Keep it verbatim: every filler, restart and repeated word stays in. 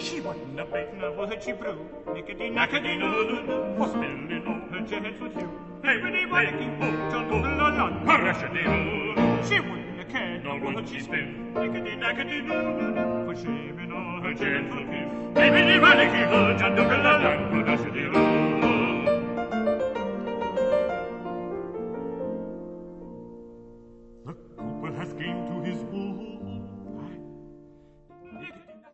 She wasn't a baitin' of what she brew. Nickety nackety noo, for spilling all her jets with you. Hey, winnie wacky, oh, John Doodle along, parashadoo. She wouldn't have cared nor what she spilled. Nickety nackety noo, for shaving all her jets with you. Hey, winnie wacky, oh, John Doodle along, parashadoo.